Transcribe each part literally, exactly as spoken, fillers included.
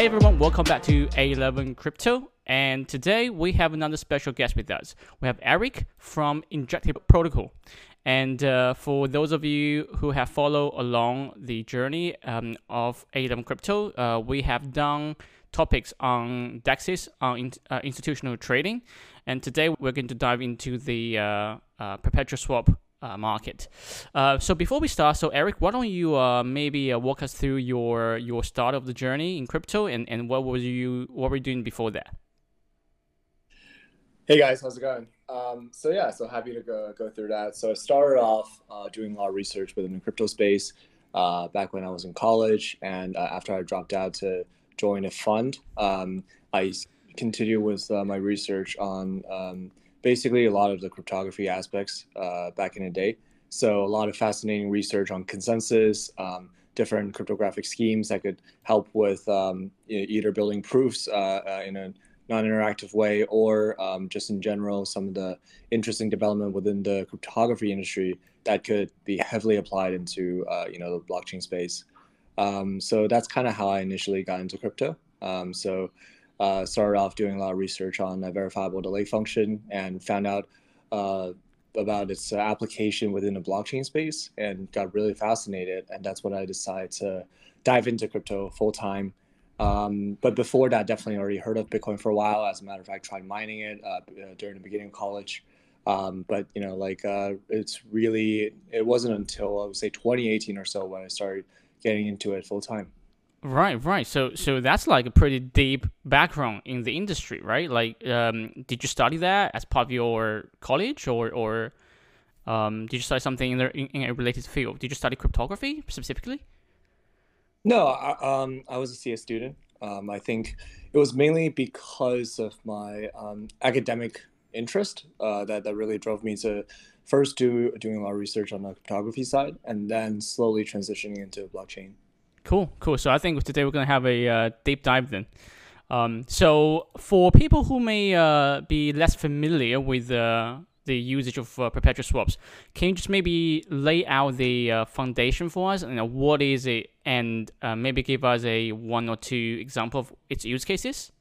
Hey everyone, welcome back to A eleven Crypto. And today we have another special guest with us. We have Eric from Injective Protocol. And uh, for those of you who have followed along the journey um, of A eleven Crypto, uh, we have done topics on DEXs, on in, uh, institutional trading. And today we're going to dive into the uh, uh, perpetual swap uh, market. Uh, so before we start, so Eric, why don't you uh, maybe uh, walk us through your your start of the journey in crypto, and, and what was you what were you doing before that? Hey guys, how's it going? Um, so yeah, so happy to go go through that. So I started off uh, doing a lot of research within the crypto space uh, back when I was in college, and uh, after I dropped out to join a fund, um, I continued with uh, my research on um, basically a lot of the cryptography aspects uh, back in the day. So a lot of fascinating research on consensus, um, different cryptographic schemes that could help with um, either building proofs uh, uh, in a non-interactive way, or um, just in general, some of the interesting development within the cryptography industry that could be heavily applied into uh, you know the blockchain space. Um, so that's kind of how I initially got into crypto. Um, so uh, started off doing a lot of research on a verifiable delay function and found out uh, about its uh, application within the blockchain space and got really fascinated. And that's when I decided to dive into crypto full time. Um, but before that, definitely already heard of Bitcoin for a while. As a matter of fact, tried mining it uh, during the beginning of college. Um, but you know, like uh, it's really it wasn't until I would say twenty eighteen or so when I started getting into it full time. Right, right. So, so that's like a pretty deep background in the industry, right? Like, um, did you study that as part of your college, or, or um, did you study something in, the, in, in a related field? Did you study cryptography specifically? No, I, um, I was a C S student. Um, I think it was mainly because of my um, academic interest uh, that that really drove me to first do doing a lot of research on the cryptography side, and then slowly transitioning into blockchain. Cool, cool. So I think today we're gonna have a uh, deep dive then. Um, so for people who may uh, be less familiar with uh, the usage of uh, perpetual swaps, can you just maybe lay out the uh, foundation for us? You know, what is it, and uh, maybe give us a one or two example of its use cases?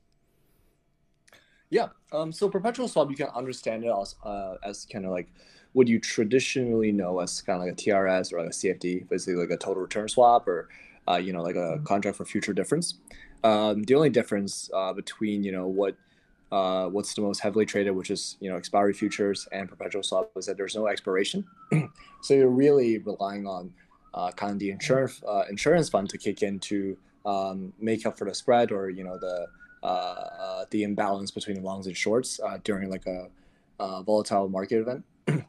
Yeah. Um, so perpetual swap, you can understand it as uh, as kind of like what you traditionally know as kind of like a T R S or like a C F D, basically like a total return swap, or uh, you know like a contract for future difference. Um, the only difference uh, between you know what uh, what's the most heavily traded, which is you know expiry futures, and perpetual swap, is that there's no expiration. So you're really relying on uh, kind of the insurance uh, insurance fund to kick in to um, make up for the spread, or you know the uh, uh, the imbalance between the longs and shorts uh, during like a, a volatile market event.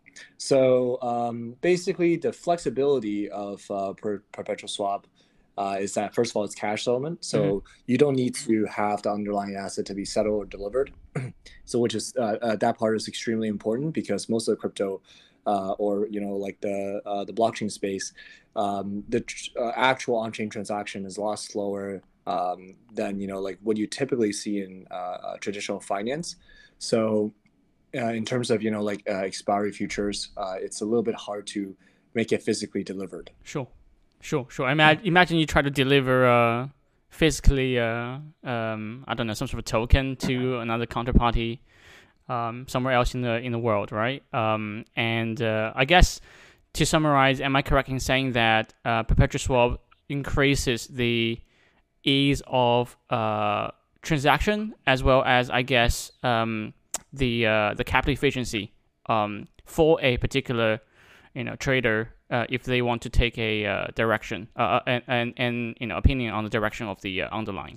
So um, basically, the flexibility of uh, per- perpetual swap uh, is that, first of all, it's cash settlement. So Mm-hmm. you don't need to have the underlying asset to be settled or delivered. So which is uh, uh, that part is extremely important, because most of the crypto uh, or you know like the uh, the blockchain space, um, the tr- uh, actual on-chain transaction is a lot slower um, than you know like what you typically see in uh, uh, traditional finance. So uh, in terms of you know like uh, expiry futures, uh, it's a little bit hard to make it physically delivered. Sure, sure, sure. Imagine, imagine you try to deliver uh, physically, uh, um, I don't know, some sort of token to another counterparty um, somewhere else in the in the world, right? Um, and uh, I guess to summarize, am I correct in saying that uh, perpetual swap increases the ease of uh, transaction, as well as, I guess, um, the uh, the capital efficiency um, for a particular you know trader uh, if they want to take a uh, direction uh, and, and and you know opinion on the direction of the uh, underlying.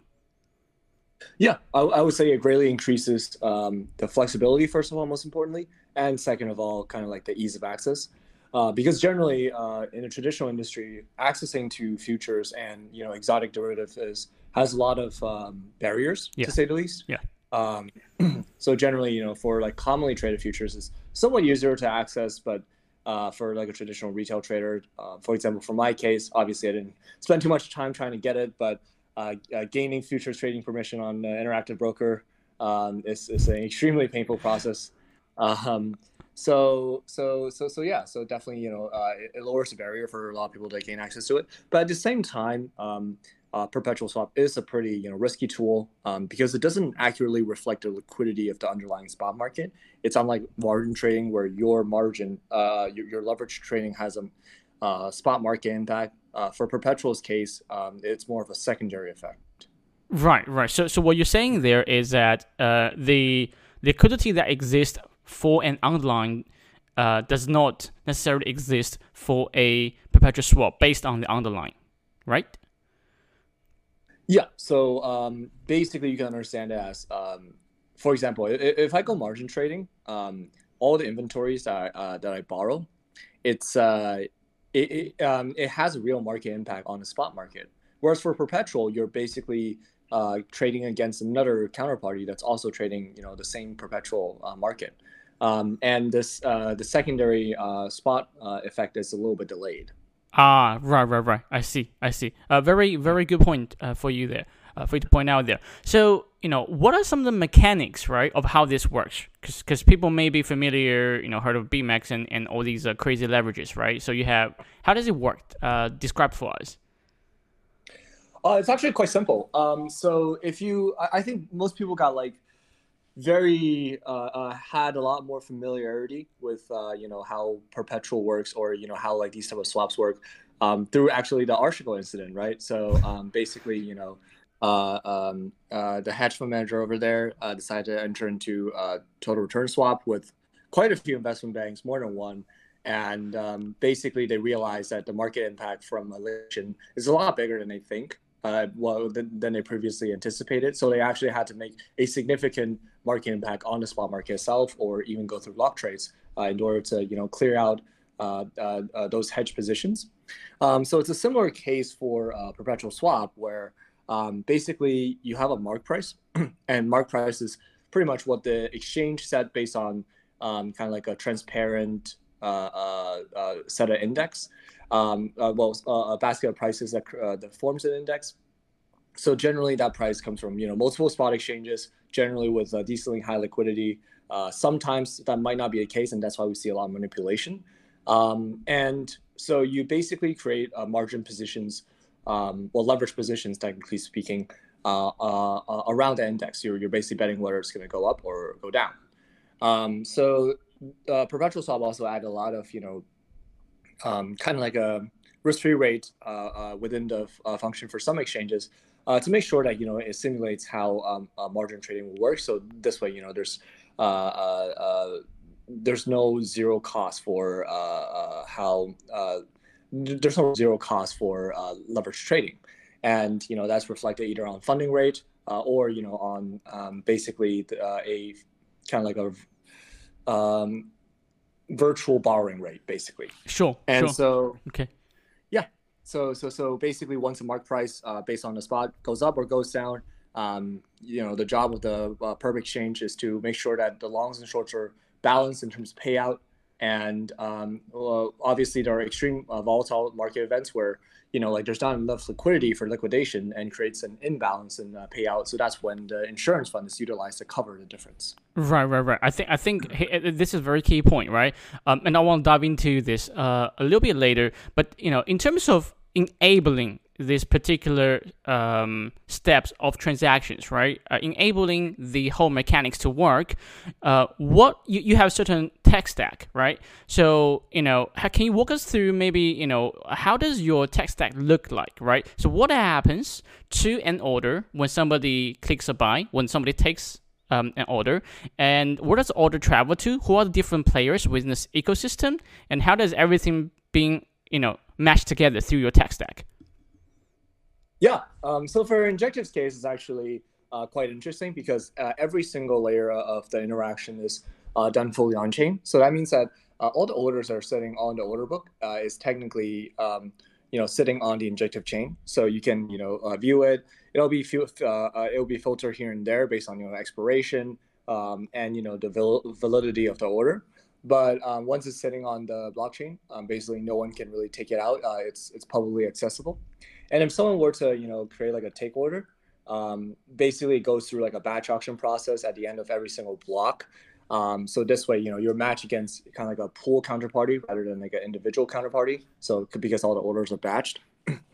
Yeah, I, I would say it greatly increases um, the flexibility, first of all, most importantly, and second of all, kind of like the ease of access. Uh, because generally, uh, in a traditional industry, accessing to futures and you know exotic derivatives is, has a lot of um, barriers, Yeah, to say the least. yeah, Um, so generally, you know, for like commonly traded futures, is somewhat easier to access, but uh, for like a traditional retail trader, uh, for example, for my case, obviously I didn't spend too much time trying to get it, but uh, uh, gaining futures trading permission on uh, Interactive Broker um, is, is an extremely painful process. Um, so, so, so, so yeah, so definitely, you know, uh, it, it lowers the barrier for a lot of people to gain access to it. But at the same time, um, uh, perpetual swap is a pretty you know risky tool um, because it doesn't accurately reflect the liquidity of the underlying spot market. It's unlike margin trading where your margin, uh, your, your leverage trading has a uh, spot market impact. Uh, for perpetual's case, um, it's more of a secondary effect. Right, right. So, so what you're saying there is that uh, the liquidity that exists for an underlying uh, does not necessarily exist for a perpetual swap based on the underlying, right? Yeah. So um, basically, you can understand it as, um, for example, if, if I go margin trading, um, all the inventories that I, uh, that I borrow, it's uh, it it, um, it has a real market impact on the spot market. Whereas for perpetual, you're basically uh, trading against another counterparty that's also trading, you know, the same perpetual uh, market. Um, and this uh, the secondary uh, spot uh, effect is a little bit delayed. Ah, right, right, right. I see, I see. A uh, very, very good point uh, for you there, uh, for you to point out there. So, you know, what are some of the mechanics, right, of how this works? Because people may be familiar, you know, heard of B MEX and, and all these uh, crazy leverages, right? So you have, how does it work? Uh, describe for us. Uh, it's actually quite simple. Um, so if you, I, I think most people got like very uh, uh, had a lot more familiarity with uh, you know how perpetual works or you know how like these type of swaps work um, through actually the Archegos incident, right? So um, basically, you know, uh, um, uh, the hedge fund manager over there uh, decided to enter into a total return swap with quite a few investment banks, more than one. And um, basically, they realized that the market impact from a litigation is a lot bigger than they think. Uh, well, than, than they previously anticipated. So they actually had to make a significant market impact on the spot market itself, or even go through block trades uh, in order to, you know, clear out uh, uh, uh, those hedge positions. Um, so it's a similar case for uh, perpetual swap, where um, basically you have a mark price, and mark price is pretty much what the exchange set based on um, kind of like a transparent uh, uh, uh, set of index. Um, uh, well, uh, a basket of prices that, uh, that forms an index. So generally, that price comes from you know multiple spot exchanges, generally with uh, decently high liquidity. Uh, sometimes that might not be the case, and that's why we see a lot of manipulation. Um, and so you basically create uh, margin positions, um, well, leverage positions, technically speaking, uh, uh, uh, around the index. You're you're basically betting whether it's going to go up or go down. Um, so uh, perpetual swap also add a lot of you know um, kind of like a risk-free rate uh, uh, within the uh, function for some exchanges uh, to make sure that you know it simulates how um, uh, margin trading will work. So this way, you know, there's uh, uh, uh, there's no zero cost for uh, uh, how uh, there's no zero cost for uh, leverage trading, and you know that's reflected either on funding rate uh, or you know on um, basically the, uh, a kind of like a um, virtual borrowing rate, basically. Sure. And sure. so, okay. Yeah. So, so, so basically, once the mark price uh, based on the spot goes up or goes down, um, you know, the job of the uh, perp exchange is to make sure that the longs and shorts are balanced in terms of payout. And um, well, obviously, there are extreme uh, volatile market events where you know, like there's not enough liquidity for liquidation and creates an imbalance in uh, payout. So that's when the insurance fund is utilized to cover the difference. Right, right, right. I think I think this is a very key point, right? Um, and I want to dive into this uh, a little bit later. But you know, in terms of enabling these particular um, steps of transactions, right? Uh, enabling the whole mechanics to work. Uh, what you, you have a certain tech stack, right? So you know, how, can you walk us through maybe you know how does your tech stack look like, right? So what happens to an order when somebody clicks a buy, when somebody takes um, an order, and where does the order travel to? Who are the different players within this ecosystem, and how does everything being you know matched together through your tech stack? Yeah. Um, so for Injective's case, it's actually uh, quite interesting because uh, every single layer of the interaction is uh, done fully on chain. So that means that uh, all the orders that are sitting on the order book uh, is technically um, you know sitting on the Injective chain. So you can you know uh, view it. It'll be uh, uh, it'll be filtered here and there based on you know expiration um, and you know the val- validity of the order. But um, once it's sitting on the blockchain, um, basically no one can really take it out. Uh, it's it's publicly accessible. And if someone were to, you know, create like a take order, um, basically it goes through like a batch auction process at the end of every single block. Um, so this way, you know, you're matched against kind of like a pool counterparty rather than like an individual counterparty. So because all the orders are batched.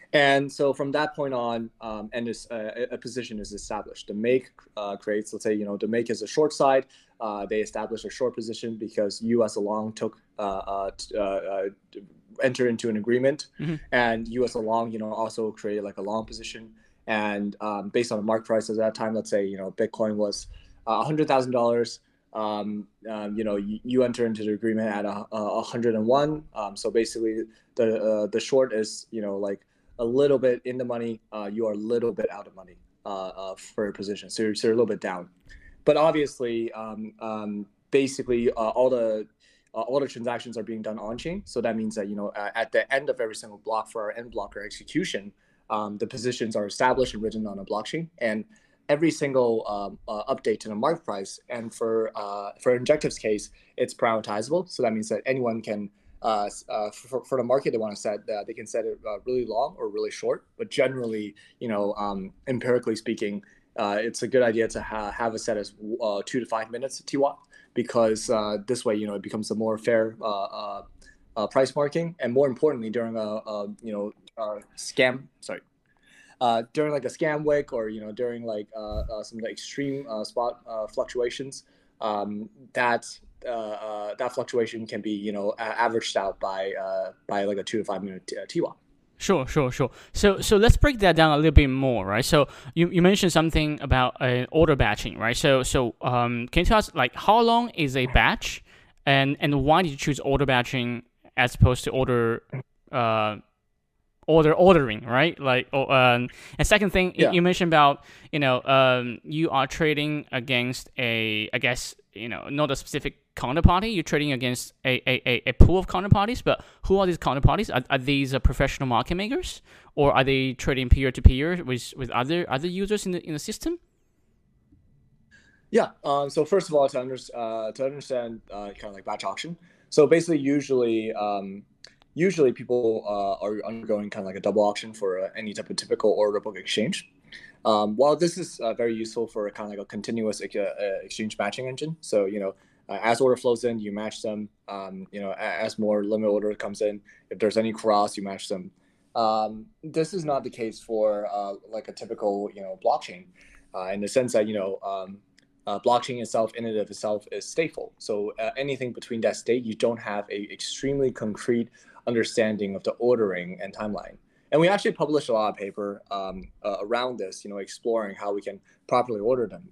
And so from that point on, um, and this, uh, a position is established. The make uh, creates, let's say, you know, the make is a short side. Uh, they establish a short position because U S a long took uh, uh, uh, uh, enter into an agreement, mm-hmm. and U S a long, you know, also created like a long position. And um, based on the market price at that time, let's say, you know, Bitcoin was uh, one hundred thousand dollars. Um, um, you know, you, you enter into the agreement at a, a one hundred and one. Um, so basically, the uh, the short is, you know, like a little bit in the money. Uh, you are a little bit out of money uh, uh, for your position, so you're, so you're a little bit down. But obviously, um, um, basically, uh, all the uh, all the transactions are being done on chain. So that means that, you know, uh, at the end of every single block for our end blocker execution, um, the positions are established and written on a blockchain, and every single um, uh, update to the market price. And for uh, for Injective's case, it's prioritizable. So that means that anyone can, uh, uh, for, for the market they want to set, uh, they can set it uh, really long or really short. But generally, you know, um, empirically speaking, uh, it's a good idea to ha- have a set as uh, two to five minutes T W A, because uh, this way, you know, it becomes a more fair uh, uh, uh, price marking. And more importantly, during a, a you know, uh, scam, sorry, Uh, during like a scam wick, or, you know, during like uh, uh, some of the extreme uh, spot uh, fluctuations, um, that uh, uh, that fluctuation can be, you know, averaged out by uh, by like a two to five minute t- T W A. Sure, sure, sure. So, so let's break that down a little bit more, right? So, you, you mentioned something about uh, order batching, right? So, so um, can you tell us, like, how long is a batch, and and why did you choose order batching as opposed to order uh, order ordering, right? Like, oh, um, and second thing, yeah. you mentioned about, you know, um, you are trading against a, I guess, you know, not a specific counterparty. You're trading against a, a, a pool of counterparties, but who are these counterparties? Are, are these uh, professional market makers, or are they trading peer to peer with with other other users in the in the system? Yeah. Um, so first of all, to, under, uh, to understand uh, kind of like batch auction. So basically, usually. Um, Usually people uh, are undergoing kind of like a double auction for uh, any type of typical order book exchange. Um, while this is uh, very useful for kind of like a continuous uh, exchange matching engine. So, you know, uh, as order flows in, you match them. Um, you know, as more limit order comes in, if there's any cross, you match them. Um, this is not the case for uh, like a typical, you know, blockchain, uh, in the sense that, you know, um, uh, blockchain itself in and of itself is stateful. So uh, anything between that state, you don't have a extremely concrete understanding of the ordering and timeline. And we actually published a lot of paper um, uh, around this, you know, exploring how we can properly order them.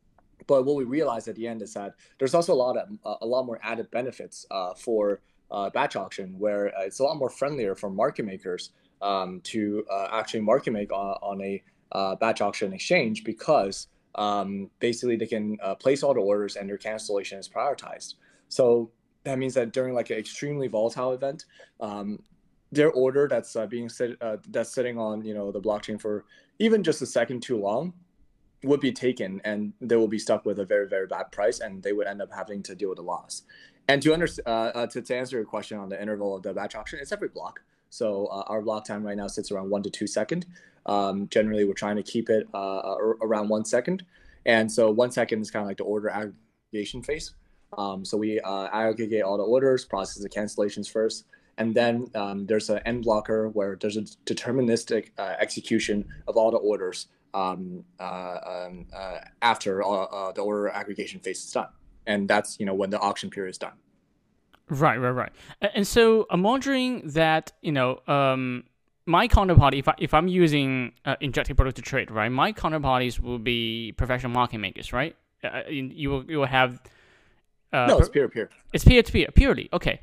But what we realized at the end is that there's also a lot of uh, a lot more added benefits uh, for uh, batch auction, where uh, it's a lot more friendlier for market makers um, to uh, actually market make on, on a uh, batch auction exchange, because um, basically they can uh, place all the orders and their cancellation is prioritized. So that means that during like an extremely volatile event, um, their order that's uh, being sit, uh, that's sitting on, you know, the blockchain for even just a second too long would be taken, and they will be stuck with a very, very bad price, and they would end up having to deal with a loss. And to under, uh, uh, to, to answer your question on the interval of the batch auction, it's every block. So uh, our block time right now sits around one to two second. Um, generally, we're trying to keep it uh, around one second. And so one second is kind of like the order aggregation phase. Um, so we uh, aggregate all the orders, process the cancellations first, and then um, there's an end blocker where there's a deterministic uh, execution of all the orders um, uh, um, uh, after uh, uh, the order aggregation phase is done, and that's, you know, when the auction period is done. Right, right, right. And so I'm wondering that, you know, um, my counterparty, if I, if I'm using uh, Injective product to trade, right, my counterparties will be professional market makers, right? Uh, you will you will have Uh, no, it's peer-to-peer. It's peer-to-peer, purely. Okay.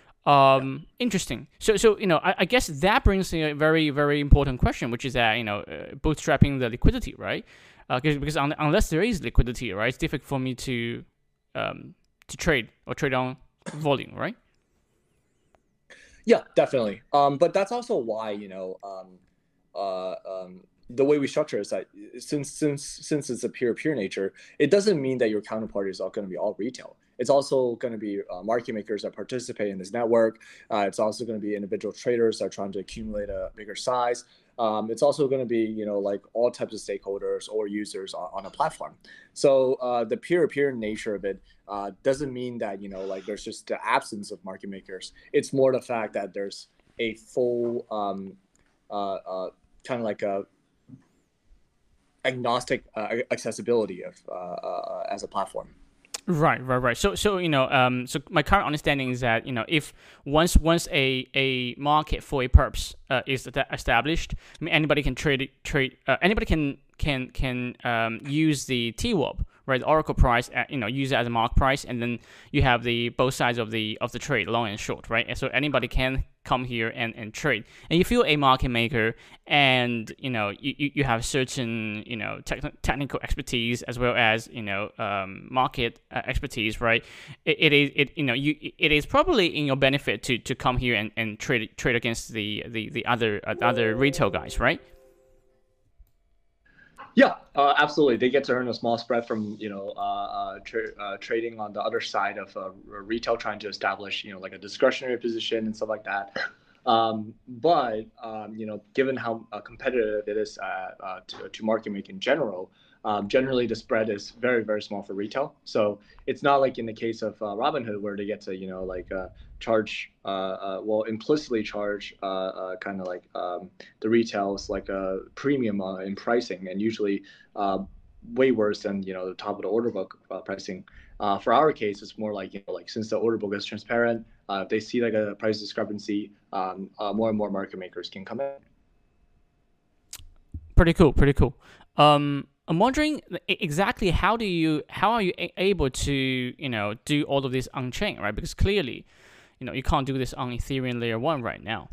Um, yeah. Interesting. So, so you know, I, I guess that brings a very, very important question, which is that, you know, uh, bootstrapping the liquidity, right? Uh, because un- unless there is liquidity, right, it's difficult for me to um, to trade or trade on volume, right? Yeah, definitely. Um, but that's also why, you know, um, uh, um, the way we structure is that since since since it's a peer-to-peer nature, it doesn't mean that your counterparties are going to be all retail. It's also going to be uh, market makers that participate in this network. Uh, it's also going to be individual traders that are trying to accumulate a bigger size. Um, it's also going to be, you know, like all types of stakeholders or users on, on a platform. So uh, the peer-to-peer nature of it uh, doesn't mean that, you know, like there's just the absence of market makers. It's more the fact that there's a full um, uh, uh, kind of like a agnostic uh, accessibility of uh, uh, as a platform. Right, right, right. So, so you know, um, so my current understanding is that you know, if once once a, a market for a perps uh, is established, I mean, anybody can trade trade. Uh, anybody can can can um, use the T W A P, right? The Oracle price, at, you know, use it as a mark price, and then you have the both sides of the of the trade, long and short, right? And so anybody can come here and, and trade. And if you're a market maker and you know you, you have certain you know te- technical expertise as well as you know um, market uh, expertise, right? It, it is it you know you it is probably in your benefit to, to come here and, and trade trade against the the, the other uh, other retail guys, right? Yeah, uh, absolutely. They get to earn a small spread from you know uh, uh, tra- uh, trading on the other side of uh, retail, trying to establish you know like a discretionary position and stuff like that. Um, but um, you know, given how uh, competitive it is uh, uh, to, to market making in general, um, generally the spread is very very small for retail. So it's not like in the case of uh, Robinhood where they get to you know like uh, charge uh, uh, well implicitly charge uh, uh, kind of like um, the retails like a premium uh, in pricing, and usually uh, way worse than you know the top of the order book uh, pricing. Uh, for our case, it's more like you know like since the order book is transparent, uh, if they see like a price discrepancy, um, uh, more and more market makers can come in. Pretty cool, pretty cool. Um, I'm wondering exactly how do you how are you able to you know do all of this on chain, right? Because clearly, you know you can't do this on Ethereum layer one right now.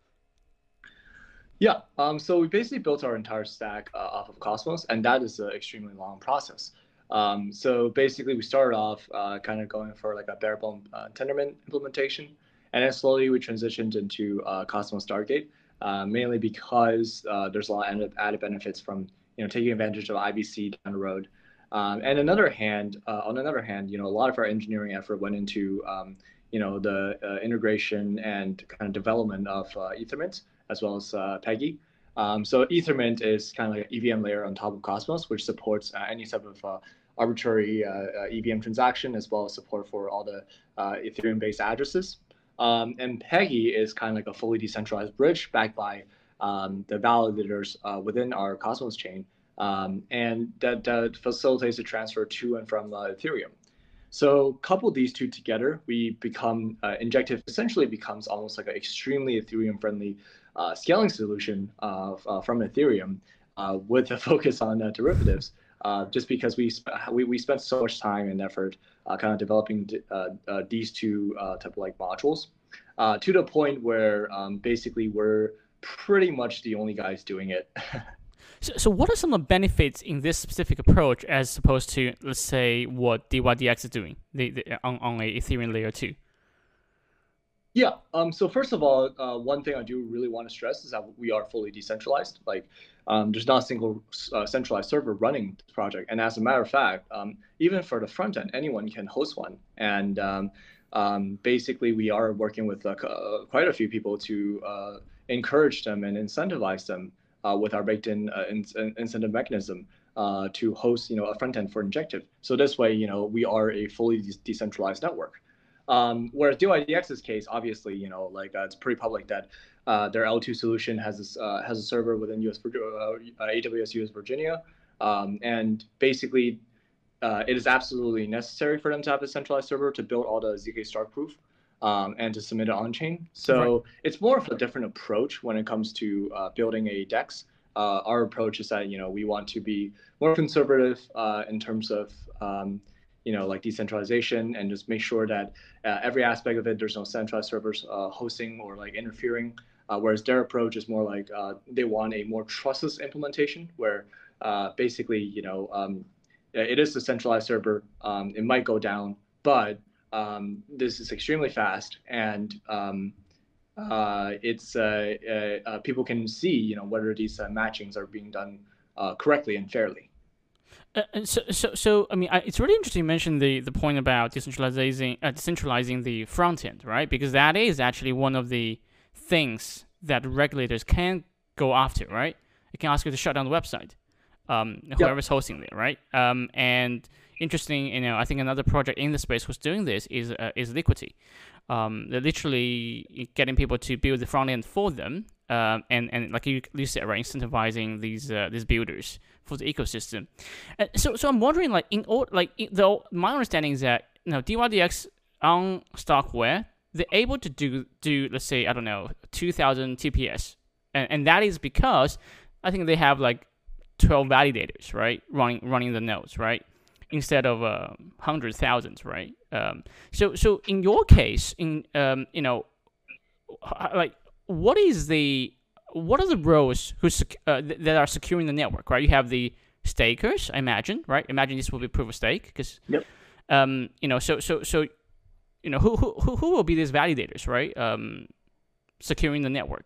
Yeah, um, so we basically built our entire stack uh, off of Cosmos, and that is an extremely long process. Um, so basically, we started off uh, kind of going for like a bare bone uh, Tendermint implementation, and then slowly we transitioned into uh, Cosmos Stargate, uh, mainly because uh, there's a lot of added benefits from you know taking advantage of I B C down the road. Um, and another hand, uh, on another hand, you know, a lot of our engineering effort went into um, you know the uh, integration and kind of development of uh, Ethermint as well as uh, Peggy. Um, so Ethermint is kind of like an E V M layer on top of Cosmos, which supports uh, any type of uh, arbitrary uh, uh, E V M transaction, as well as support for all the uh, Ethereum-based addresses. Um, and Peggy is kind of like a fully decentralized bridge backed by um, the validators uh, within our Cosmos chain, um, and that, that facilitates the transfer to and from uh, Ethereum. So couple these two together, we become uh, Injective essentially becomes almost like an extremely Ethereum friendly uh, scaling solution uh, uh, from Ethereum uh, with a focus on uh, derivatives. Uh, just because we, sp- we we spent so much time and effort uh, kind of developing uh, uh, these two uh, type of like modules uh, to the point where um, basically we're pretty much the only guys doing it. So, so what are some of the benefits in this specific approach as opposed to, let's say, what D Y D X is doing the, the, on, on a Ethereum layer two? Yeah. Um, so first of all, uh, one thing I do really want to stress is that we are fully decentralized. Like, um, there's not a single uh, centralized server running this project. And as a matter of fact, um, even for the front end, anyone can host one. And um, um, basically, we are working with uh, quite a few people to uh, encourage them and incentivize them uh, with our baked-in uh, in- incentive mechanism uh, to host, you know, a front end for Injective. So this way, you know, we are a fully de- decentralized network. Um, whereas D Y D X's case, obviously, you know, like uh, it's pretty public that uh, their L two solution has this, uh, has a server within U S uh, A W S U S Virginia, um, and basically, uh, it is absolutely necessary for them to have a centralized server to build all the Z K Star proof um, and to submit it on chain. So right. It's more of a different approach when it comes to uh, building a DEX. Uh, our approach is that you know we want to be more conservative uh, in terms of um, you know, like decentralization, and just make sure that uh, every aspect of it, there's no centralized servers uh, hosting or like interfering. Uh, whereas their approach is more like uh, they want a more trustless implementation where uh, basically, you know, um, it is a centralized server. Um, it might go down, but um, this is extremely fast, and um, uh, it's uh, uh, uh, people can see, you know, whether these uh, matchings are being done uh, correctly and fairly. Uh, so, so, so, I mean, I, it's really interesting you mentioned the, the point about decentralizing, uh, decentralizing the front end, right? Because that is actually one of the things that regulators can go after, right? It can ask you to shut down the website, um, whoever's yep. hosting it, right? Um, and interesting, you know, I think another project in the space who's doing this is uh, is Liquity. Um, they're literally getting people to build the front end for them, um, and and like you, you said, right, incentivizing these uh, these builders for the ecosystem. And so so I'm wondering, like in all, like in, though my understanding is that you know D Y D X on Starkware, they're able to do do let's say I don't know two thousand T P S, and and that is because I think they have like twelve validators, right, running running the nodes, right, instead of uh, hundred thousands, right? Um, so so in your case, in um, you know, like what is the what are the roles who sec- uh, th- that are securing the network, right? You have the stakers, I imagine, right? Imagine this will be proof of stake, because Yep. um, you know, so so so you know, who who who will be these validators, right? Um, securing the network.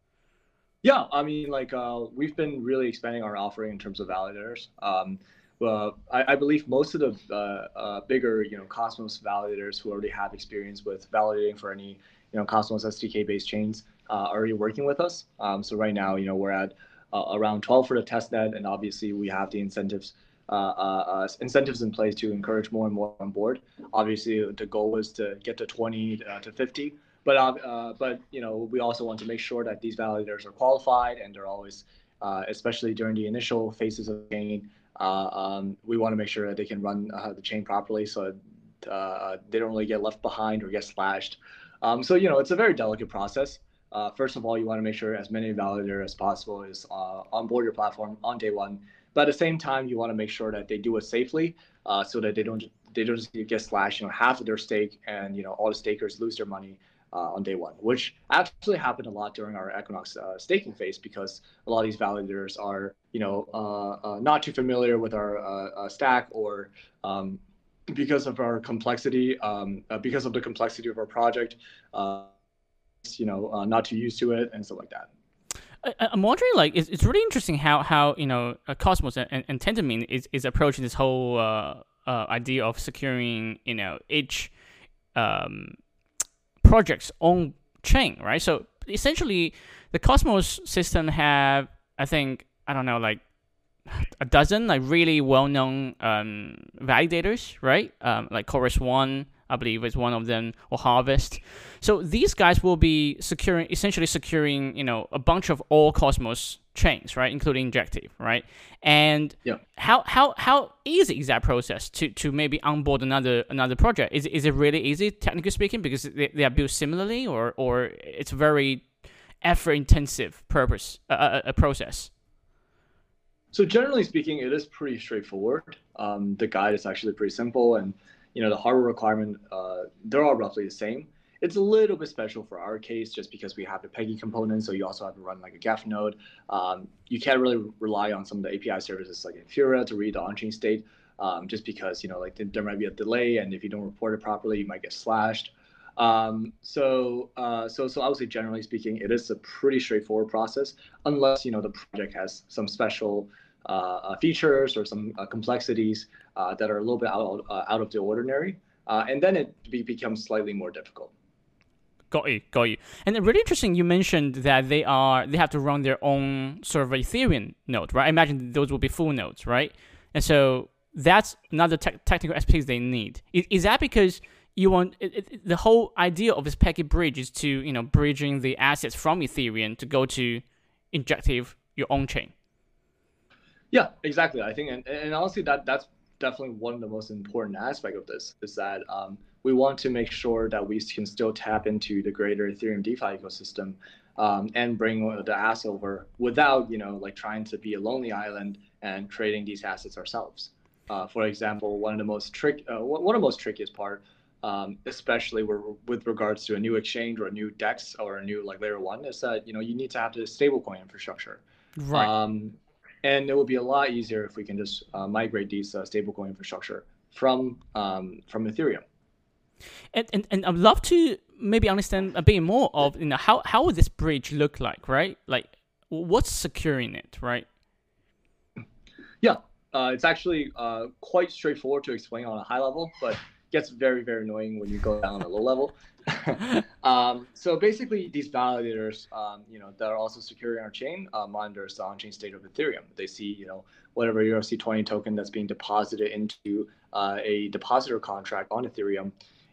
Yeah, I mean, like uh, we've been really expanding our offering in terms of validators. Um, well, I, I believe most of the uh, uh, bigger, you know, Cosmos validators who already have experience with validating for any, you know, Cosmos S D K-based chains uh, are already working with us. Um, so right now, you know, we're at uh, around twelve for the testnet, and obviously we have the incentives uh, uh, uh, incentives in place to encourage more and more on board. Obviously, the goal is to get to twenty uh, to fifty. But uh, but you know we also want to make sure that these validators are qualified, and they're always, uh, especially during the initial phases of the chain, uh, um, we want to make sure that they can run uh, the chain properly, so uh, they don't really get left behind or get slashed. Um, so you know it's a very delicate process. Uh, first of all, you want to make sure as many validators as possible is uh, on board your platform on day one. But at the same time, you want to make sure that they do it safely, uh, so that they don't they don't just get slashed, you know, half of their stake, and you know all the stakers lose their money Uh, on day one, which actually happened a lot during our Equinox uh, staking phase, because a lot of these validators are, you know, uh, uh, not too familiar with our uh, uh, stack, or um, because of our complexity, um, uh, because of the complexity of our project, uh, you know, uh, not too used to it and stuff like that. I, I'm wondering, like, it's, it's really interesting how, how you know, uh, Cosmos and, and Tendermint is, is approaching this whole uh, uh, idea of securing, you know, each um, project's own chain, right? So essentially, the Cosmos system have, I think, I don't know, like a dozen like really well-known um, validators, right? Um, like Chorus One, I believe, is one of them, or Harvest. So these guys will be securing, essentially securing, you know, a bunch of all Cosmos chains, right, including Injective, right? And yeah. how how how easy is that process to, to maybe onboard another another project? Is is it really easy, technically speaking, because they, they are built similarly, or or it's very effort intensive purpose uh, a process? So generally speaking, it is pretty straightforward. Um, the guide is actually pretty simple, and you know the hardware requirement, uh, they're all roughly the same. It's a little bit special for our case just because we have the Peggy component, so you also have to run like a G E F node. Um, you can't really rely on some of the A P I services like Infura to read the on-chain state, um, just because you know like there might be a delay, and if you don't report it properly, you might get slashed. Um, so, uh, so, so I would say generally speaking, it is a pretty straightforward process, unless you know the project has some special uh, features or some uh, complexities uh, that are a little bit out uh, out of the ordinary, uh, and then it be, becomes slightly more difficult. Got you, got you. And really interesting, you mentioned that they are they have to run their own sort of Ethereum node, right? I imagine those will be full nodes, right? And so that's another te- technical expertise they need. Is, is that because you want it, it, the whole idea of this packet bridge is to, you know, bridging the assets from Ethereum to go to Injective, your own chain? Yeah, exactly. I think, and, and honestly, that that's definitely one of the most important aspects of this is that um, we want to make sure that we can still tap into the greater Ethereum DeFi ecosystem um, and bring the assets over without, you know, like trying to be a lonely island and creating these assets ourselves. Uh, for example, one of the most trick, uh, one of the most trickiest part, um, especially where, with regards to a new exchange or a new DEX or a new like layer one, is that you know you need to have the stablecoin infrastructure. Right. Um, and it would be a lot easier if we can just uh, migrate these uh, stablecoin infrastructure from um, from Ethereum. And, and and I'd love to maybe understand a bit more of you know how how would this bridge look like, right? Like what's securing it, right? Yeah, uh, it's actually uh, quite straightforward to explain on a high level, but gets very very annoying when you go down on a low level. um, so basically, these validators, um, you know, that are also securing our chain, uh, monitors the on-chain state of Ethereum. They see, you know, whatever U F C twenty token that's being deposited into uh, a depositor contract on Ethereum,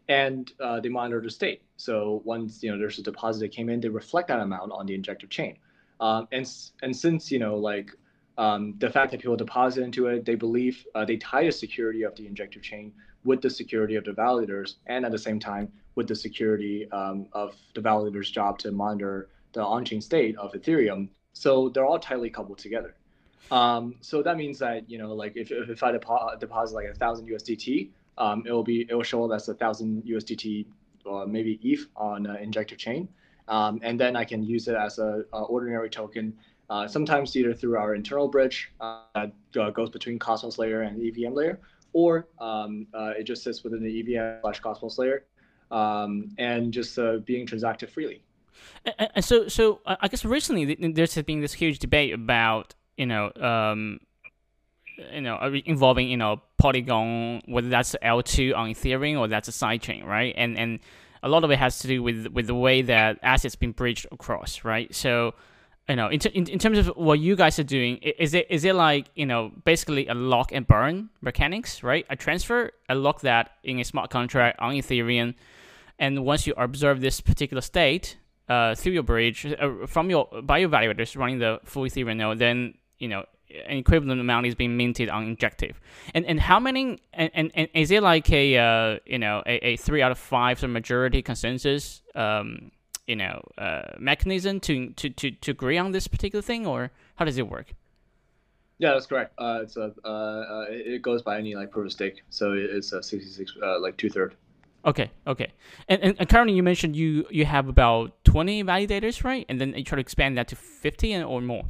and uh, they monitor the state. So once you know there's a deposit that came in, they reflect that amount on the injective chain. Um, and and since you know like um, the fact that people deposit into it, they believe uh, they tie the security of the injective chain with the security of the validators, and at the same time with the security um, of the validator's job to monitor the on-chain state of Ethereum. So they're all tightly coupled together. Um, so that means that you know like if if I depo- deposit like a thousand U S D T, um, it will be it will show up as a thousand U S D T or maybe E T H on uh, injective chain, um, and then I can use it as a, a ordinary token. Uh, sometimes either through our internal bridge uh, that uh, goes between Cosmos layer and E V M layer, or um, uh, it just sits within the E V M slash Cosmos layer, um, and just uh, being transacted freely. And, and so, so I guess recently there's been this huge debate about you know, um, you know, involving you know Polygon, whether that's L two on Ethereum or that's a sidechain, right? And and a lot of it has to do with with the way that assets been bridged across, right? So, you know, in, in in terms of what you guys are doing, is it is it like you know basically a lock and burn mechanics, right? A transfer, a lock that in a smart contract on Ethereum, and once you observe this particular state uh, through your bridge uh, from your by your validators running the full Ethereum node, then you know an equivalent amount is being minted on injective. And and how many and, and, and is it like a uh, you know a, a three out of five sort of majority consensus um, you know uh, mechanism to, to, to, to agree on this particular thing, or how does it work? Yeah, that's correct. Uh, it's a uh, uh, it goes by any like proof of stake, so it's a sixty-six uh, like two third. Okay, okay. And, and and currently you mentioned you you have about twenty validators, right? And then you try to expand that to fifty and or more.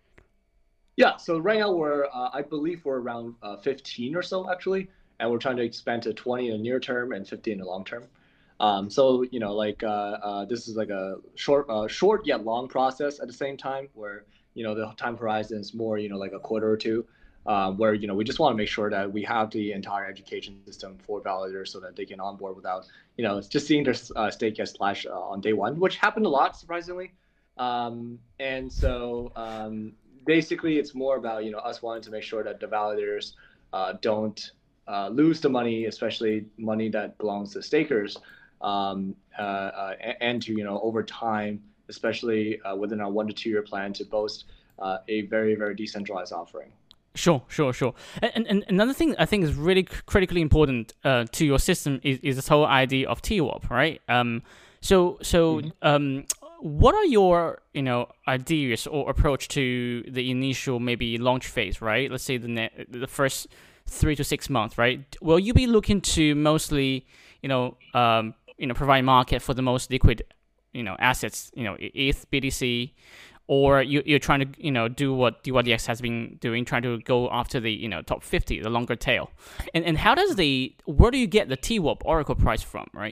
Yeah, so right now we're, uh, I believe we're around uh, fifteen or so actually, and we're trying to expand to twenty in the near term and fifty in the long term. Um, so you know, like uh, uh, this is like a short, uh, short yet long process at the same time, where you know the time horizon is more, you know, like a quarter or two, um, where you know we just want to make sure that we have the entire education system for validators so that they can onboard without, you know, just seeing their uh, stake get slashed uh, on day one, which happened a lot surprisingly, um, and so. Um, Basically, it's more about you know us wanting to make sure that the validators uh, don't uh, lose the money, especially money that belongs to stakers, um, uh, uh, and to you know over time, especially uh, within our one to two year plan, to boast uh, a very very decentralized offering. Sure, sure, sure. And, and another thing I think is really critically important uh, to your system is, is this whole idea of T WAP, right? Um, so so mm-hmm. um. What are your, you know, ideas or approach to the initial maybe launch phase, right? Let's say the net, the first three to six months, right? Will you be looking to mostly, you know, um, you know, provide market for the most liquid, you know, assets, you know, E T H, B T C, or you, you're trying to, you know, do what D Y D X has been doing, trying to go after the, you know, top fifty, the longer tail, and and how does the, where do you get the T WAP Oracle price from, right?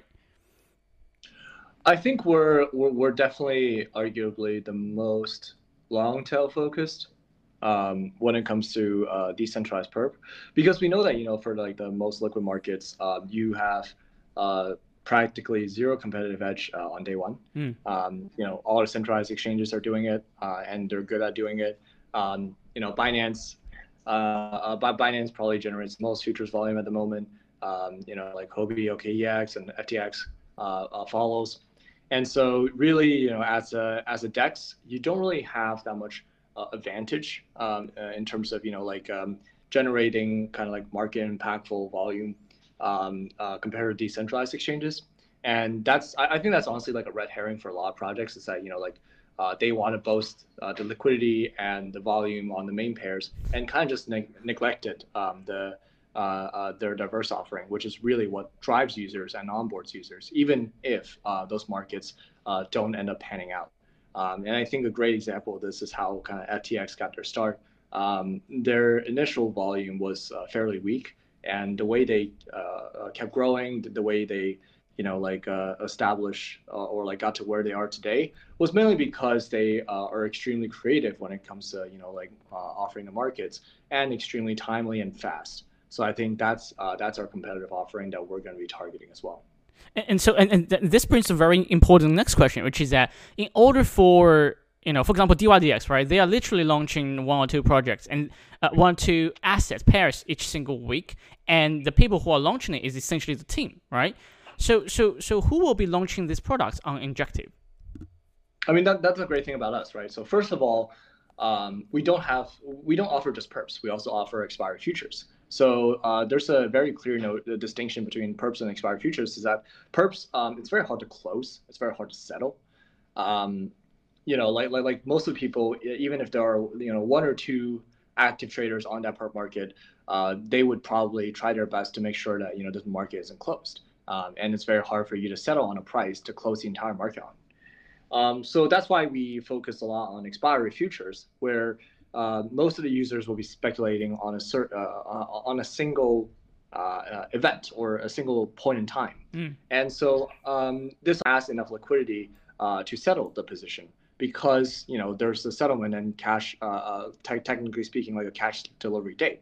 I think we're, we're we're definitely arguably the most long tail focused um, when it comes to uh, decentralized perp, because we know that you know for like the most liquid markets, um, you have uh, practically zero competitive edge uh, on day one. Mm. Um, you know all the centralized exchanges are doing it, uh, and they're good at doing it. Um, you know Binance, uh, uh, Binance probably generates most futures volume at the moment. Um, you know like Huobi, O K E X, and F T X uh, uh, follows. And so really, you know, as a as a DEX, you don't really have that much uh, advantage um, uh, in terms of, you know, like um, generating kind of like market impactful volume um, uh, compared to decentralized exchanges. And that's, I, I think that's honestly like a red herring for a lot of projects, is that, you know, like uh, they want to boast uh, the liquidity and the volume on the main pairs and kind of just ne- neglected um, the Uh, uh, their diverse offering, which is really what drives users and onboards users, even if uh, those markets uh, don't end up panning out. Um, and I think a great example of this is how kind of F T X got their start. Um, their initial volume was uh, fairly weak, and the way they uh, kept growing, the way they, you know, like uh, established uh, or like got to where they are today was mainly because they uh, are extremely creative when it comes to, you know, like uh, offering the markets, and extremely timely and fast. So I think that's uh, that's our competitive offering that we're going to be targeting as well. And, and so, and, and th- this brings a very important next question, which is that in order for, you know, for example, D Y D X, right? They are literally launching one or two projects and uh, one or two assets pairs each single week, and the people who are launching it is essentially the team, right? So so so who will be launching this product on Injective? I mean, that, that's a great thing about us, right? So first of all, um, we don't have we don't offer just perps. We also offer expiry futures. So uh, there's a very clear note, the distinction between perps and expiry futures is that perps, um, it's very hard to close. It's very hard to settle. Um, you know, like, like like most of the people, even if there are you know one or two active traders on that perp market, uh, they would probably try their best to make sure that you know this market isn't closed. Um, and it's very hard for you to settle on a price to close the entire market on. Um, so that's why we focus a lot on expiry futures, where uh, most of the users will be speculating on a cert, uh, on a single uh, event or a single point in time. Mm. And so um, this has enough liquidity uh, to settle the position because you know there's a settlement and cash, uh, te- technically speaking, like a cash delivery date.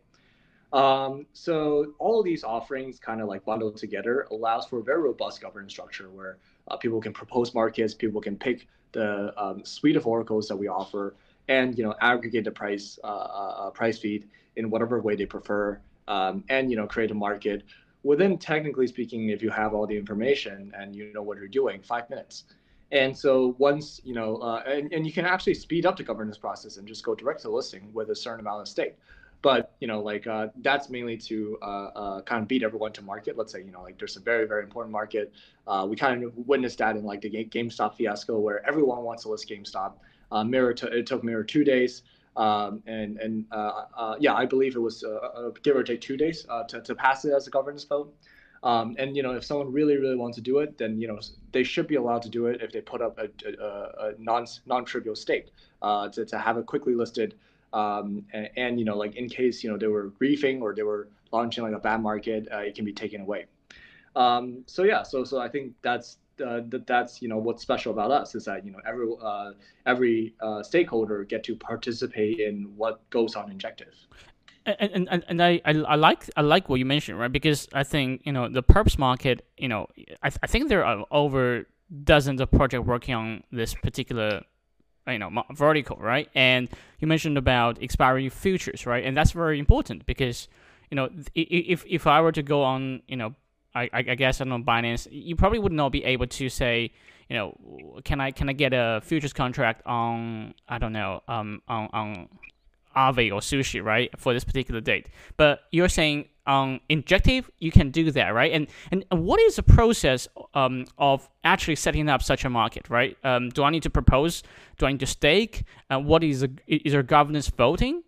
Um, so all of these offerings kind of like bundled together allows for a very robust governance structure where uh, people can propose markets, people can pick the um, suite of oracles that we offer, and you know aggregate the price uh, uh, price feed in whatever way they prefer, um, and you know create a market within, technically speaking, if you have all the information and you know what you're doing, five minutes. And so once you know, uh, and, and you can actually speed up the governance process and just go direct to listing with a certain amount of stake. But you know, like uh, that's mainly to uh, uh, kind of beat everyone to market. Let's say you know, like there's a very very important market. Uh, we kind of witnessed that in like the GameStop fiasco, where everyone wants to list GameStop. Uh, Mirror t- it took Mirror two days, um, and and uh, uh, yeah, I believe it was uh, uh, give or take two days uh, to to pass it as a governance vote. Um, and you know, if someone really really wants to do it, then you know they should be allowed to do it if they put up a, a, a non non trivial stake uh, to to have it quickly listed. Um, and, and, you know, like in case, you know, they were griefing or they were launching like a bad market, uh, it can be taken away. Um, so, yeah, so so I think that's uh, that, that's, you know, what's special about us is that, you know, every uh, every uh, stakeholder get to participate in what goes on Injective. And and, and I, I like I like what you mentioned, right? Because I think, you know, the perps market, you know, I, I think there are over dozens of projects working on this particular you know vertical, right? And you mentioned about expiry futures, right? And that's very important because you know if if I were to go on, you know I I guess I don't know Binance, you probably would not be able to say, you know can I can I get a futures contract on I don't know um on on Aave or Sushi, right, for this particular date. But you're saying on Injective, you can do that, right? And and what is the process um, of actually setting up such a market, right? Um, do I need to propose? Do I need to stake? Uh, what is, a, is there governance voting?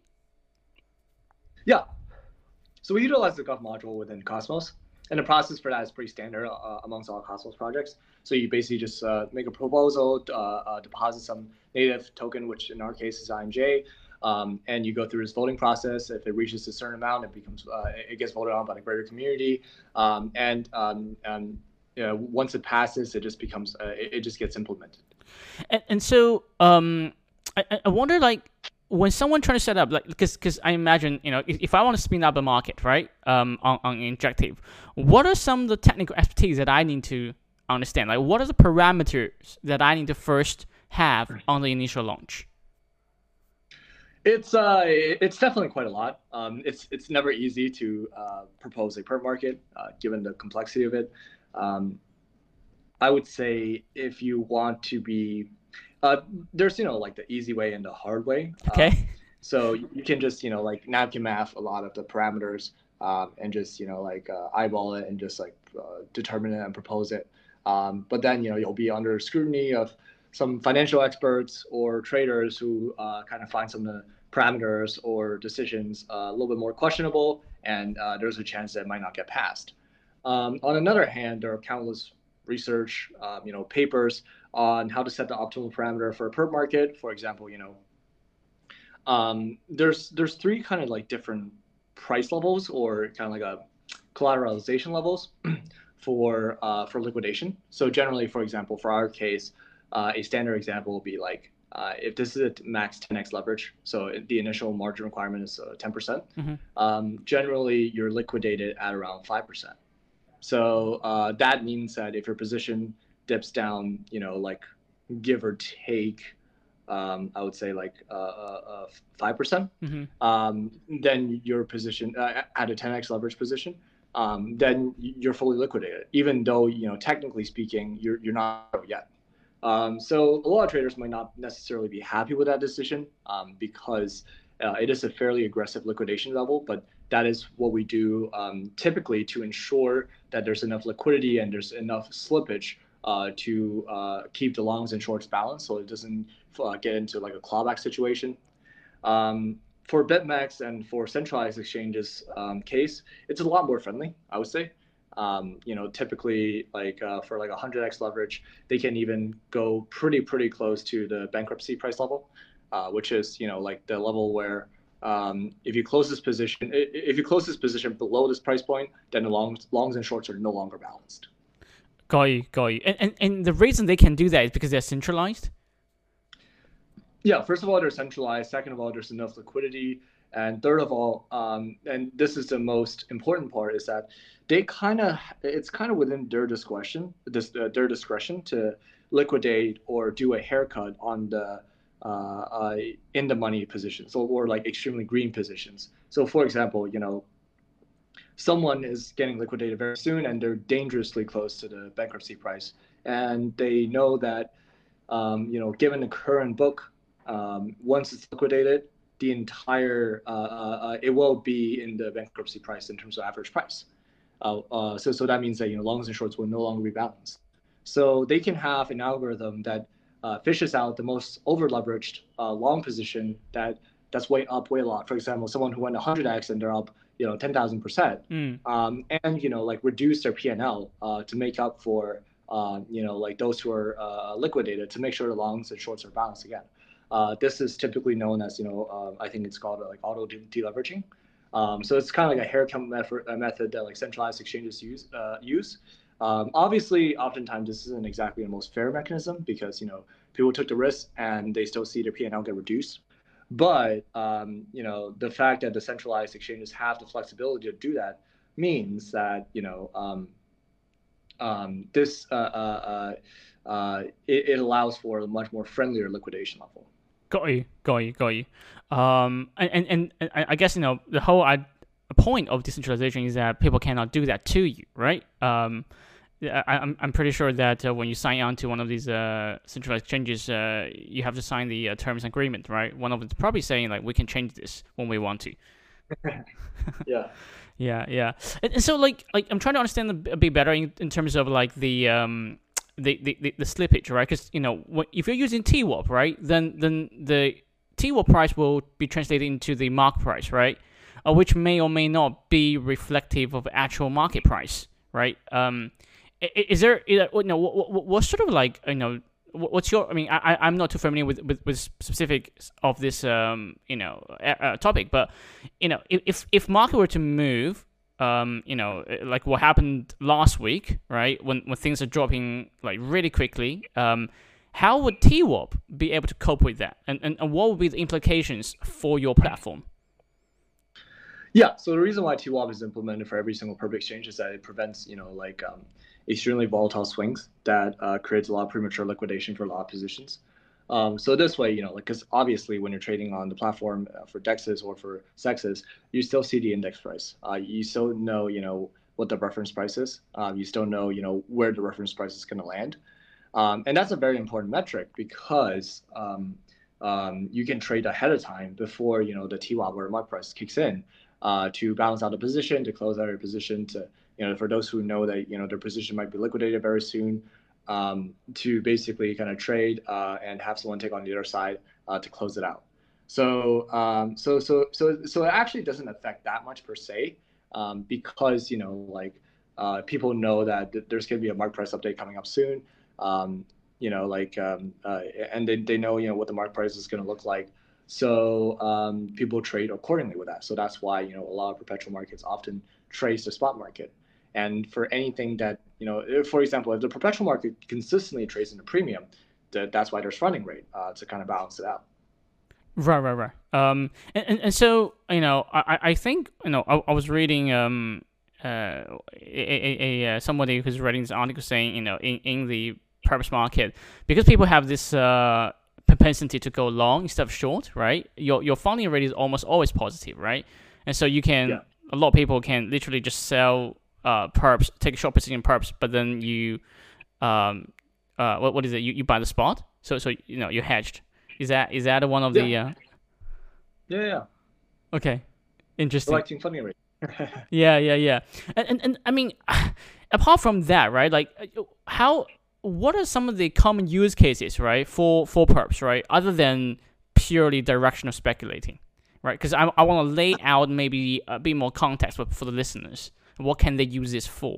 Yeah. So we utilize the Gov module within Cosmos. And the process for that is pretty standard uh, amongst all Cosmos projects. So you basically just uh, make a proposal, uh, uh, deposit some native token, which in our case is I N J. Um, and you go through this voting process. If it reaches a certain amount, it becomes uh, it gets voted on by the greater community. Um, and um, and you know, once it passes, it just becomes uh, it, it just gets implemented. And, and so um, I, I wonder, like, when someone trying to set up, like, because because I imagine, you know, if, if I want to spin up a market, right, um, on on Injective, what are some of the technical expertise that I need to understand? Like, what are the parameters that I need to first have on the initial launch? It's uh, it's definitely quite a lot. Um, it's it's never easy to uh, propose a perp market, uh, given the complexity of it. Um, I would say if you want to be, uh, there's you know like the easy way and the hard way. Okay. Um, so you can just you know like napkin math a lot of the parameters um, and just you know like uh, eyeball it and just like uh, determine it and propose it. Um, but then you know you'll be under scrutiny of some financial experts or traders who uh, kind of find some of the parameters or decisions uh, a little bit more questionable, and uh, there's a chance that it might not get passed. Um, on another hand, there are countless research, um, you know, papers on how to set the optimal parameter for a perp market. For example, you know, um, there's there's three kind of like different price levels or kind of like a collateralization levels for uh, for liquidation. So generally, for example, for our case, uh, a standard example will be like uh, if this is a max ten x leverage, so the initial margin requirement is uh, ten percent. Mm-hmm. Um, generally, you're liquidated at around five percent. So uh, that means that if your position dips down, you know, like give or take, um, I would say like uh, uh, five percent, mm-hmm. um, then your position uh, at a ten x leverage position, um, then you're fully liquidated, even though, you know, technically speaking, you're you're not yet. Um, so a lot of traders might not necessarily be happy with that decision um, because uh, it is a fairly aggressive liquidation level, but that is what we do um, typically to ensure that there's enough liquidity and there's enough slippage uh, to uh, keep the longs and shorts balanced so it doesn't uh, get into like a clawback situation. Um, for BitMEX and for centralized exchanges um, case, it's a lot more friendly, I would say. Um, you know, typically like uh, for like one hundred x leverage, they can even go pretty, pretty close to the bankruptcy price level, uh, which is, you know, like the level where um, if you close this position, if you close this position below this price point, then the longs, longs and shorts are no longer balanced. Got you, got you. And, and, and the reason they can do that is because they're centralized? Yeah, first of all, they're centralized. Second of all, there's enough liquidity. And third of all, um, and this is the most important part, is that they kind of, it's kind of within their discretion, this, uh, their discretion to liquidate or do a haircut on the uh, uh, in the money positions, or, or like extremely green positions. So for example, you know, someone is getting liquidated very soon and they're dangerously close to the bankruptcy price. And they know that, um, you know, given the current book, um, once it's liquidated, the entire, uh, uh, it will be in the bankruptcy price in terms of average price. Uh, uh, so, so that means that, you know, longs and shorts will no longer be balanced. So they can have an algorithm that uh, fishes out the most over leveraged uh, long position that that's way up, way a lot. For example, someone who went one hundred x and they're up, you know, ten thousand percent, mm. um, and, you know, like reduce their P and L uh, to make up for, uh, you know, like those who are uh, liquidated to make sure the longs and shorts are balanced again. Uh, this is typically known as, you know, um, I think it's called uh, like auto deleveraging. Um, so it's kind of like a haircut method, a method that like centralized exchanges use. Uh, use. Um, obviously, oftentimes this isn't exactly the most fair mechanism because, you know, people took the risk and they still see their P and L get reduced. But, um, you know, the fact that the centralized exchanges have the flexibility to do that means that, you know, um, um, this uh, uh, uh, it, it allows for a much more friendlier liquidation level. Got you, got you, got you. Um, and, and, and I guess, you know, the whole I, point of decentralization is that people cannot do that to you, right? Um, I, I'm I'm pretty sure that uh, when you sign on to one of these uh, centralized exchanges, uh, you have to sign the uh, terms and agreement, right? One of them is probably saying like we can change this when we want to. yeah. Yeah, yeah. And, and so like like I'm trying to understand a, a bit better in, in terms of like the um the the, the, the slippage, right? Because you know what, if you're using T WAP, right, then then the T WAP price will be translated into the market price, right? Uh, which may or may not be reflective of actual market price, right? Um, is there, you know, what, what, what sort of like, you know, what's your, I mean, I, I'm not too familiar with, with, with specifics of this, um, you know, uh, topic, but, you know, if, if market were to move, um, you know, like what happened last week, right, when, when things are dropping, like, really quickly, um, how would T WAP be able to cope with that? And, and, and what would be the implications for your platform? Yeah, so the reason why T WAP is implemented for every single perp exchange is that it prevents, you know, like um, extremely volatile swings that uh, creates a lot of premature liquidation for a lot of positions. Um, so this way, you know, like, because obviously when you're trading on the platform uh, for DEXs or for SEXs, you still see the index price. Uh, you still know, you know, what the reference price is. Uh, you still know, you know, where the reference price is going to land. Um, and that's a very important metric because um, um, you can trade ahead of time before, you know, the T WAP or market price kicks in. Uh, to balance out the position, to close out your position, to, you know, for those who know that, you know, their position might be liquidated very soon, um, to basically kind of trade uh, and have someone take on the other side uh, to close it out. So, um, so, so, so, so it actually doesn't affect that much per se um, because, you know, like uh, people know that th- there's going to be a market price update coming up soon, um, you know, like, um, uh, and they, they know, you know, what the market price is going to look like. So um, people trade accordingly with that. So that's why, you know, a lot of perpetual markets often trace the spot market. And for anything that, you know, if, for example, if the perpetual market consistently trades in the premium, that, that's why there's funding rate uh, to kind of balance it out. Right, right, right. Um, and, and, and so, you know, I, I think, you know, I, I was reading um, uh, a, a, a, somebody who's writing this article saying, you know, in, in the perps market, because people have this uh, propensity to go long instead of short, right? Your your funding rate is almost always positive, right? And so you can, yeah. a lot of people can literally just sell uh perps, take a short position in perps, but then you um uh what what is it? You you buy the spot, so so you know you hedged. Is that is that one of Yeah, the uh, yeah, yeah. okay, interesting. Collecting funding rate. Yeah, yeah, yeah. And and, and I mean, apart from that, right? Like, uh, how? What are some of the common use cases, right, for for perps, right, other than purely directional speculating, right? Because I I want to lay out maybe a bit more context for, for the listeners. What can they use this for?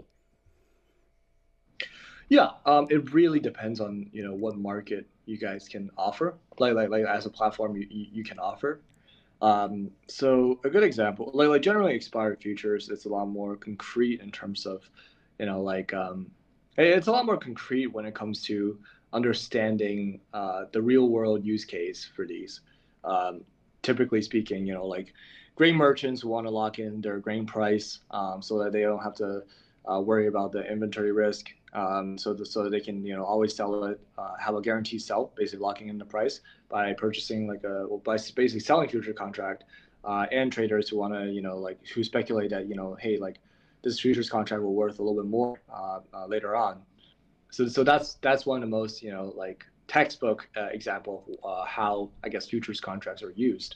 Yeah, um, it really depends on you know what market you guys can offer. Like like like as a platform, you you, you can offer. Um, so a good example, like, like generally expired futures, it's a lot more concrete in terms of, you know, like um, it's a lot more concrete when it comes to understanding uh, the real world use case for these. Um, Typically speaking, you know, like grain merchants who want to lock in their grain price um, so that they don't have to uh, worry about the inventory risk. Um, so, the, so they can, you know, always sell it, uh, have a guaranteed sell, basically locking in the price by purchasing like a, well, by basically selling future contract, uh, and traders who want to, you know, like who speculate that, you know, hey, like this futures contract will worth a little bit more uh, uh, later on. So, so that's that's one of the most, you know, like textbook uh, example of uh, how I guess futures contracts are used.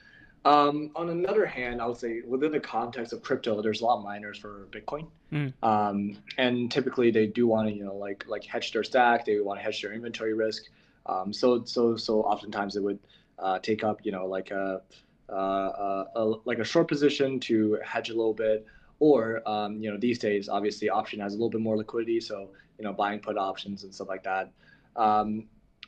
Um, on another hand, I would say within the context of crypto, there's a lot of miners for Bitcoin, Mm. um, and typically they do want to, you know, like like hedge their stack. They want to hedge their inventory risk. Um, so so so oftentimes it would uh, take up, you know, like a, uh, a, a like a short position to hedge a little bit, or um, you know, these days obviously option has a little bit more liquidity, so you know, buying put options and stuff like that. Um,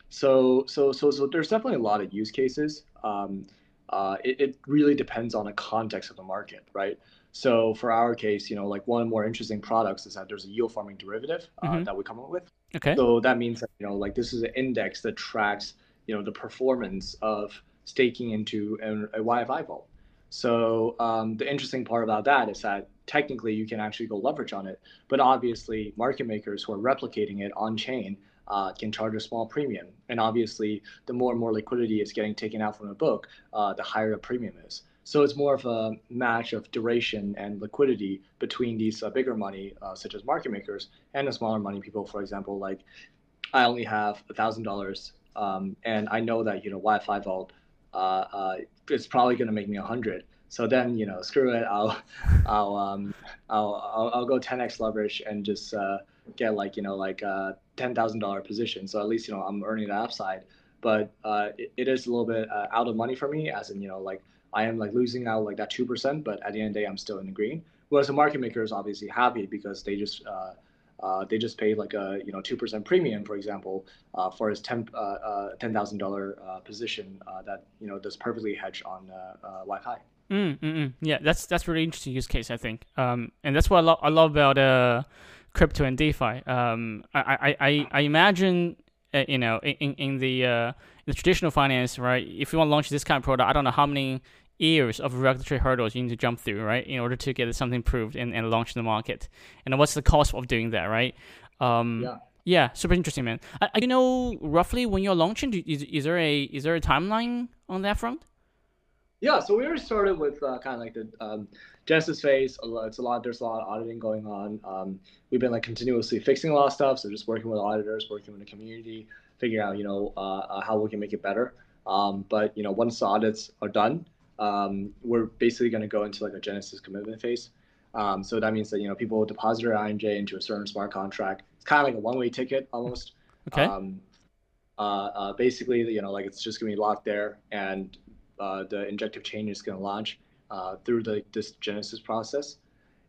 so so so so there's definitely a lot of use cases. Um, uh, it, it really depends on the context of the market, right? So for our case, you know, like one of the more interesting products is that there's a yield farming derivative uh, Mm-hmm. that we come up with. Okay. So that means that, you know, like this is an index that tracks, you know, the performance of staking into a, a Y F I vault. So um, the interesting part about that is that technically you can actually go leverage on it, but obviously market makers who are replicating it on chain uh, can charge a small premium. And obviously, the more and more liquidity is getting taken out from the book, uh, the higher the premium is. So it's more of a match of duration and liquidity between these uh, bigger money, uh, such as market makers, and the smaller money people. For example, like I only have a thousand dollars, um, and I know that you know Y F I Vault uh, uh, is probably going to make me a hundred. So then you know, screw it. I'll I'll um I'll I'll, I'll go ten x leverage and just uh, get like you know like a ten thousand dollar position. So at least you know I'm earning the upside. But uh, it, it is a little bit uh, out of money for me, as in you know like I am like losing out like that two percent, but at the end of the day I'm still in the green. Whereas the market maker is obviously happy because they just uh, uh, they just paid like a you know two percent premium, for example, uh, for his ten uh, uh, ten thousand dollar uh, position uh, that you know does perfectly hedge on uh, uh, Wi-Fi. Mm, mm, mm. Yeah, that's that's really interesting use case, I think. Um, and that's what I, lo- I love about uh, crypto and DeFi. Um, I, I, I, I imagine, uh, you know, in in the uh, in the traditional finance, right? If you want to launch this kind of product, I don't know how many years of regulatory hurdles you need to jump through, right, in order to get something approved and, and launch in the market. And what's the cost of doing that, right? Um, Yeah. yeah, super interesting, man. I, I you know roughly when you're launching, do, is, is there a is there a timeline on that front? Yeah, so we already started with uh, kind of like the um, Genesis phase. It's a lot. There's a lot of auditing going on. Um, we've been like continuously fixing a lot of stuff. So just working with auditors, working with the community, figuring out you know uh, uh, how we can make it better. Um, but you know once the audits are done, um, we're basically going to go into like a Genesis commitment phase. Um, so that means that you know people will deposit their I N J into a certain smart contract. It's kind of like a one-way ticket almost. Okay. Um, uh, uh, Basically, you know, like it's just gonna be locked there, and uh, the injective chain is gonna launch uh, through the this Genesis process.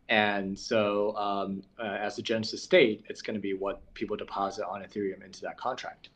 And so, um, uh, as a Genesis state, it's going to be what people deposit on Ethereum into that contract.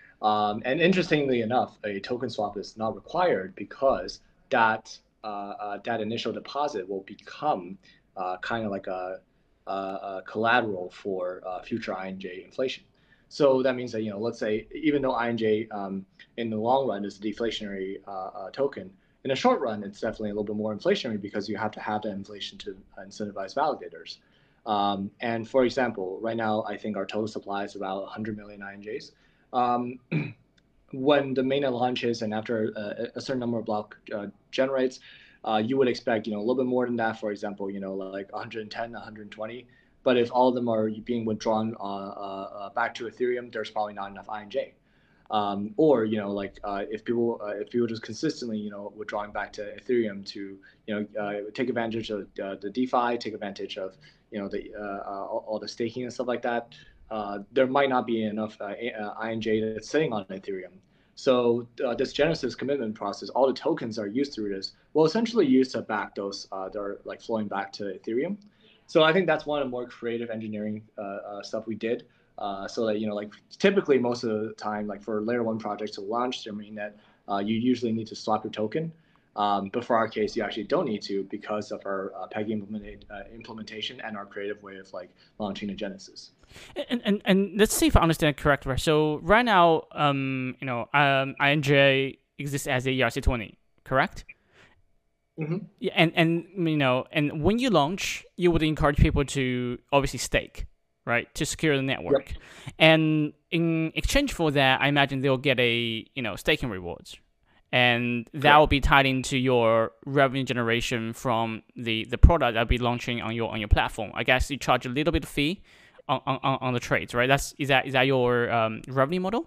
Um, and interestingly enough, a token swap is not required because that uh, uh, that initial deposit will become uh, kind of like a, a, a collateral for uh, future I N J inflation. So that means that you know, let's say even though I N J um, in the long run is a deflationary uh, uh, token, in the short run it's definitely a little bit more inflationary because you have to have that inflation to incentivize validators. Um, and for example, right now I think our total supply is about one hundred million I N Js. Um, when the mainnet launches and after a, a certain number of block uh, generates, uh, you would expect, you know, a little bit more than that. For example, you know, like one hundred ten, one hundred twenty. But if all of them are being withdrawn uh, uh, uh, back to Ethereum, there's probably not enough I N J. Um, or you know, like uh, if people uh, if people just consistently, you know, withdrawing back to Ethereum to, you know, uh, take advantage of uh, the DeFi, take advantage of, you know, the uh, uh, all, all the staking and stuff like that, uh, there might not be enough uh, uh, I N J that's sitting on Ethereum. So uh, this Genesis commitment process, all the tokens that are used through this will essentially use to back those uh, that are like flowing back to Ethereum. So I think that's one of the more creative engineering uh, uh, stuff we did. Uh, so that, you know, like typically most of the time, like for layer one projects to launch their mainnet, uh, you usually need to swap your token. Um, but for our case, you actually don't need to because of our uh, Peggy implement, uh, implementation and our creative way of like launching a Genesis. And, and and let's see if I understand correct, right? So right now, um, you know, um, I N J exists as a E R C twenty, correct? Mm-hmm. Yeah, and and you know, and when you launch, you would encourage people to obviously stake, right, to secure the network, yep. And in exchange for that, I imagine they'll get a, you know, staking rewards, and that will be tied into your revenue generation from the, the product that'll be launching on your on your platform. I guess you charge a little bit of fee on, on, on the trades, right? That's is that is that your um, revenue model?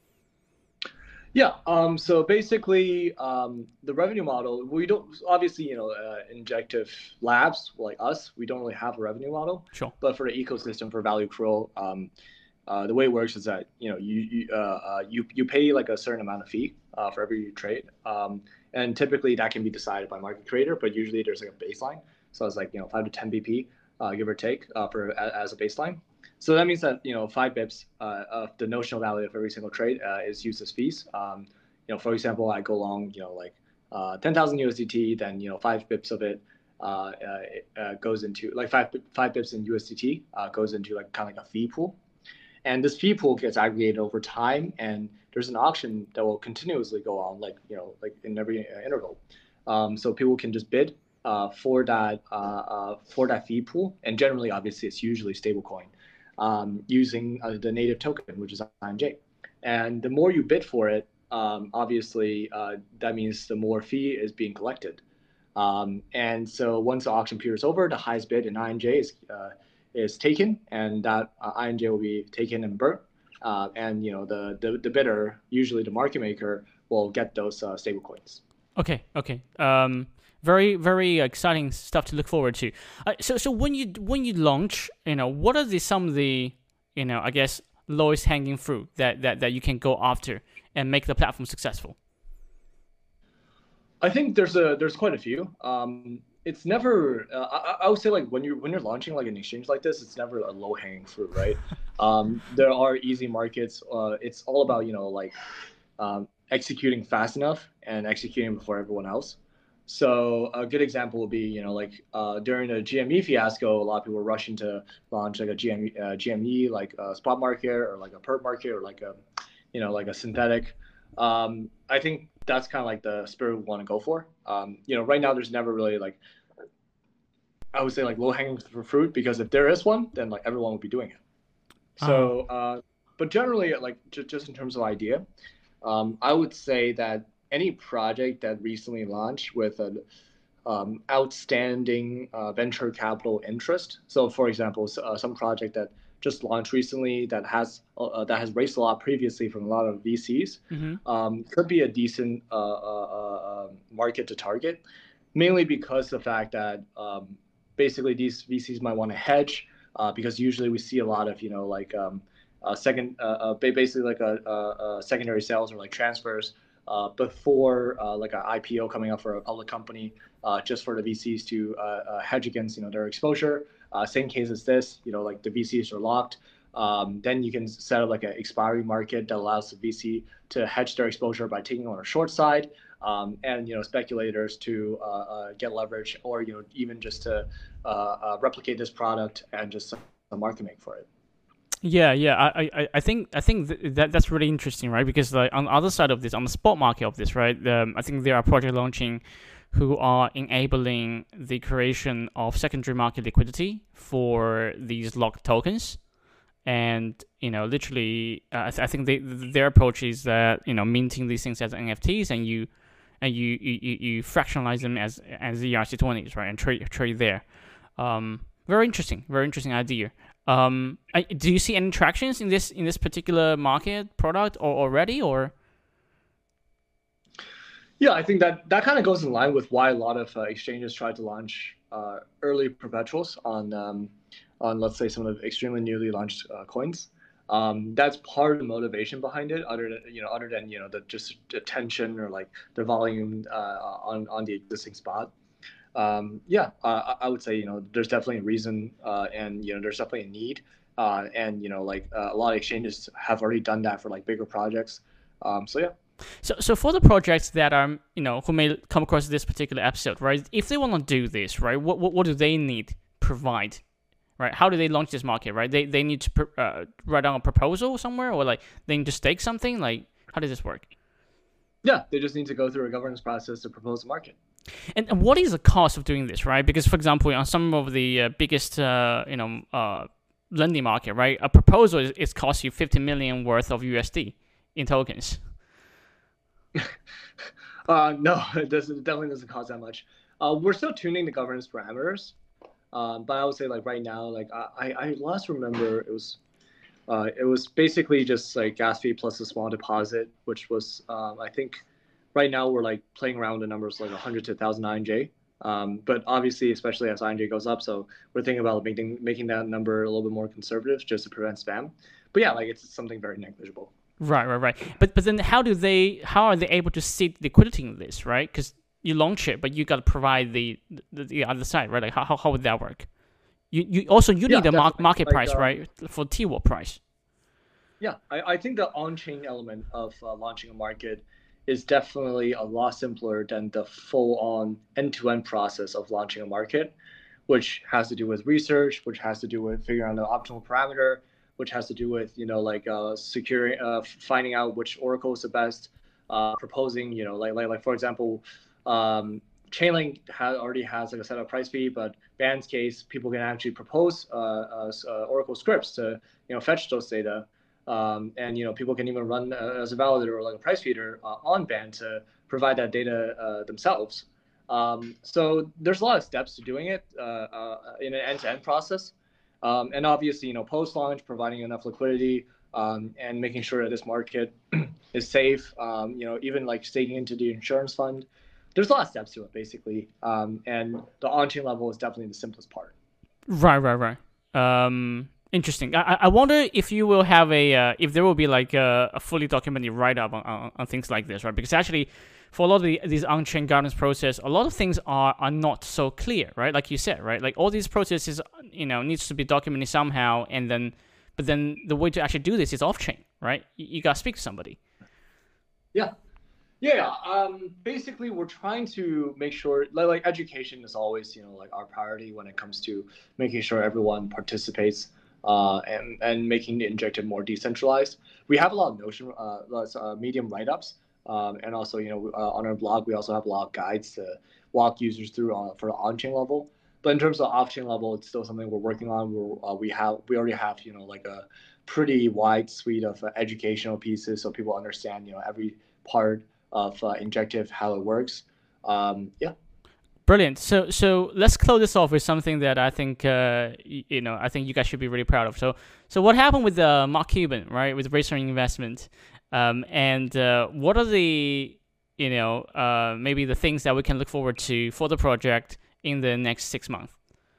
Yeah. Um, so basically, um, the revenue model, we don't obviously, you know, uh, Injective Labs like us, we don't really have a revenue model. Sure. But for the ecosystem for Value Accrual, um, uh, the way it works is that, you know, you you, uh, uh, you you pay like a certain amount of fee uh, for every trade, um, and typically that can be decided by market creator, but usually there's like a baseline. So it's like, you know, five to ten B P, uh, give or take, uh, for as a baseline. So that means that, you know, five bips uh, of the notional value of every single trade uh, is used as fees. Um, you know, for example, I go long, you know, like uh, ten thousand U S D T, then, you know, five bips of it uh, uh, uh, goes into like five five bips in U S D T uh, goes into like kind of like a fee pool, and this fee pool gets aggregated over time, and there's an auction that will continuously go on, like, you know, like in every interval. Um, so people can just bid uh, for that uh, uh, for that fee pool, and generally, obviously, it's usually stablecoin. Um, using uh, the native token, which is I N J. And the more you bid for it, um, obviously, uh, that means the more fee is being collected. Um, and so once the auction period is over, the highest bid in I N J is uh, is taken, and that uh, I N J will be taken and burnt. Uh, and, you know, the, the, the bidder, usually the market maker, will get those uh, stable coins. Okay, okay. Um... Very, very exciting stuff to look forward to. Uh, so, so when you when you launch, you know, what are the some of the, you know, I guess lowest hanging fruit that, that, that you can go after and make the platform successful? I think there's a there's quite a few. Um, it's never. Uh, I, I would say like when you're when you're launching like an exchange like this, it's never a low hanging fruit, right? um, there are easy markets. Uh, it's all about, you know, like um, executing fast enough and executing before everyone else. So a good example would be, you know, like uh, during the G M E fiasco, a lot of people were rushing to launch like a G M E, uh, G M E, like a spot market or like a perp market or like a, you know, like a synthetic. Um, I think that's kind of like the spirit we want to go for. Um, you know, right now there's never really like, I would say like low hanging fruit, because if there is one, then like everyone will be doing it. So, uh, but generally, like just, just in terms of idea, um, I would say that any project that recently launched with an um, outstanding uh, venture capital interest. So, for example, uh, some project that just launched recently that has uh, that has raised a lot previously from a lot of V Cs, mm-hmm. um, could be a decent uh, uh, uh, market to target, mainly because the fact that um, basically these V Cs might want to hedge, uh, because usually we see a lot of, you know, like um, uh, second, uh, uh, basically like a, a, a secondary sales or like transfers. Uh, before uh, like an I P O coming up for a public company, uh, just for the V Cs to uh, uh, hedge against, you know, their exposure. Uh, same case as this, you know, like the V Cs are locked. Um, then you can set up like an expiry market that allows the V C to hedge their exposure by taking on a short side, um, and, you know, speculators to uh, uh, get leverage, or, you know, even just to uh, uh, replicate this product and just a market make for it. Yeah, yeah, I, I, I think, I think th- that that's really interesting, right? Because like on the other side of this, on the spot market of this, right? Um, I think there are projects launching who are enabling the creation of secondary market liquidity for these locked tokens, and, you know, literally, uh, I, th- I think they, their approach is that, you know, minting these things as N F Ts, and you and you you, you you fractionalize them as as E R C twenties, right, and trade trade there. Um, very interesting, very interesting idea. Um, I, do you see any tractions in this in this particular market product or already or? Yeah, I think that that kind of goes in line with why a lot of uh, exchanges try to launch uh, early perpetuals on um, on let's say some of the extremely newly launched uh, coins. Um, that's part of the motivation behind it, other than you know, other than you know the just attention or like the volume uh, on on the existing spot. Um, yeah, uh, I would say you know there's definitely a reason, uh, and you know there's definitely a need, uh, and you know like uh, a lot of exchanges have already done that for like bigger projects. Um, so yeah. So, so for the projects that are, you know, who may come across this particular episode, right? If they want to do this, right, what what, what do they need provide, right? How do they launch this market, right? They they need to uh, write down a proposal somewhere, or like they need to stake something. Like, how does this work? Yeah, they just need to go through a governance process to propose a market. And, and what is the cost of doing this, right? Because, for example, on some of the uh, biggest, uh, you know, uh, lending market, right, a proposal is, is cost you fifty million worth of U S D in tokens. uh, no, it, doesn't, it definitely doesn't cost that much. Uh, we're still tuning the governance parameters, um, but I would say like right now, like I, I last remember it was, uh, it was basically just like gas fee plus a small deposit, which was um, I think right now we're like playing around with the numbers like one hundred to one thousand I N J. Um, but obviously, especially as I N J goes up, so we're thinking about making making that number a little bit more conservative just to prevent spam. But yeah, like it's something very negligible. Right, right, right. But but then how do they? How are they able to seed liquidity in this? Right, because you launch it, but you got to provide the, the the other side, right? Like how how, how would that work? You you also you yeah, need a mar- market like, price, um, right, for T W A P price. Yeah, I, I think the on-chain element of uh, launching a market is definitely a lot simpler than the full-on end-to-end process of launching a market, which has to do with research, which has to do with figuring out the optimal parameter, which has to do with you know like uh, securing, uh, finding out which oracle is the best, uh, proposing you know like like like for example, um, Chainlink ha- already has like a set of price fee, but Band's case, people can actually propose uh, uh, uh, Oracle scripts to you know fetch those data. Um, and you know people can even run uh, as a validator or like a price feeder uh, on Band to provide that data uh, themselves. Um, so there's a lot of steps to doing it uh, uh, in an end-to-end process. Um, and obviously, you know, post-launch, providing enough liquidity um, and making sure that this market is safe. Um, you know, even like staking into the insurance fund. There's a lot of steps to it, basically. Um, and the on-chain level is definitely the simplest part. Right, right, right. Um, interesting. I I wonder if you will have a uh, if there will be like a, a fully documented write up on, on, on things like this, right? Because actually, for a lot of the, these on-chain governance process, a lot of things are are not so clear, right? Like you said, right? Like all these processes, you know, needs to be documented somehow, and then, but then the way to actually do this is off-chain, right? You, you gotta speak to somebody. Yeah. Yeah, um, basically, we're trying to make sure, like, like education is always, you know, like our priority when it comes to making sure everyone participates uh, and and making the injective more decentralized. We have a lot of Notion, uh, uh, Medium write-ups, um, and also, you know, uh, on our blog, we also have a lot of guides to walk users through uh, for the on-chain level. But in terms of off-chain level, it's still something we're working on. We're, uh, we have we already have, you know, like a pretty wide suite of uh, educational pieces so people understand, you know, every part of uh, injective, how it works. Um, yeah. Brilliant. So so let's close this off with something that I think uh, you, you know I think you guys should be really proud of. So so what happened with uh, Mark Cuban, right, with Racer Investment, um, and uh, what are the you know uh, maybe the things that we can look forward to for the project in the next six months?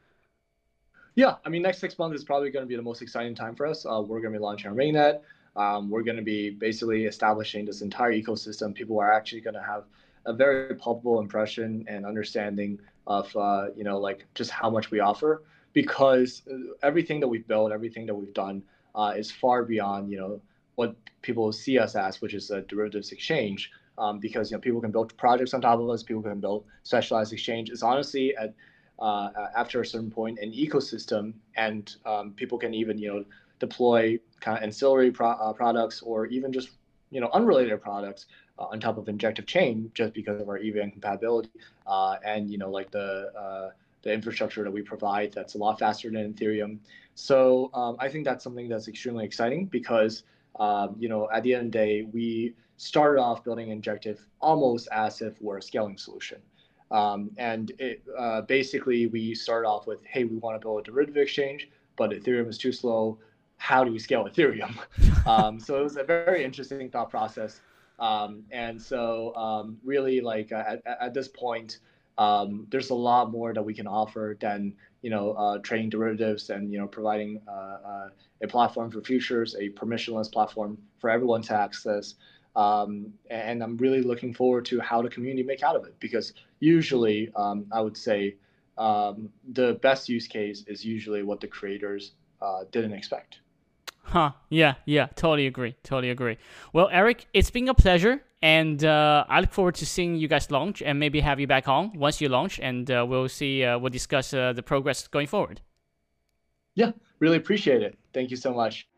Yeah, I mean, next six months is probably going to be the most exciting time for us. Uh, we're going to be launching our mainnet. Um, we're going to be basically establishing this entire ecosystem. People are actually going to have a very palpable impression and understanding of, uh, you know, like just how much we offer, because everything that we've built, everything that we've done uh, is far beyond, you know, what people see us as, which is a derivatives exchange. Um, because, you know, people can build projects on top of us, people can build specialized exchange. It's honestly at uh, after a certain point an ecosystem, and um, people can even, you know, deploy kind of ancillary pro- uh, products or even just you know unrelated products uh, on top of injective chain just because of our E V M compatibility uh, and you know like the uh, the infrastructure that we provide that's a lot faster than Ethereum. So um, I think that's something that's extremely exciting because um, you know, at the end of the day, we started off building Injective almost as if we're a scaling solution. Um, and it, uh, basically, we started off with, hey, we want to build a derivative exchange, but Ethereum is too slow. How do we scale Ethereum? um, so it was a very interesting thought process. Um, and so um, really, like uh, at, at this point, um, there's a lot more that we can offer than you know uh, trading derivatives and you know providing uh, uh, a platform for futures, a permissionless platform for everyone to access. Um, and I'm really looking forward to how the community make out of it, because usually um, I would say um, the best use case is usually what the creators uh, didn't expect. Huh. Yeah, yeah, totally agree. Totally agree. Well, Eric, it's been a pleasure. And uh, I look forward to seeing you guys launch and maybe have you back on once you launch. And uh, we'll see, uh, we'll discuss uh, the progress going forward. Yeah, really appreciate it. Thank you so much.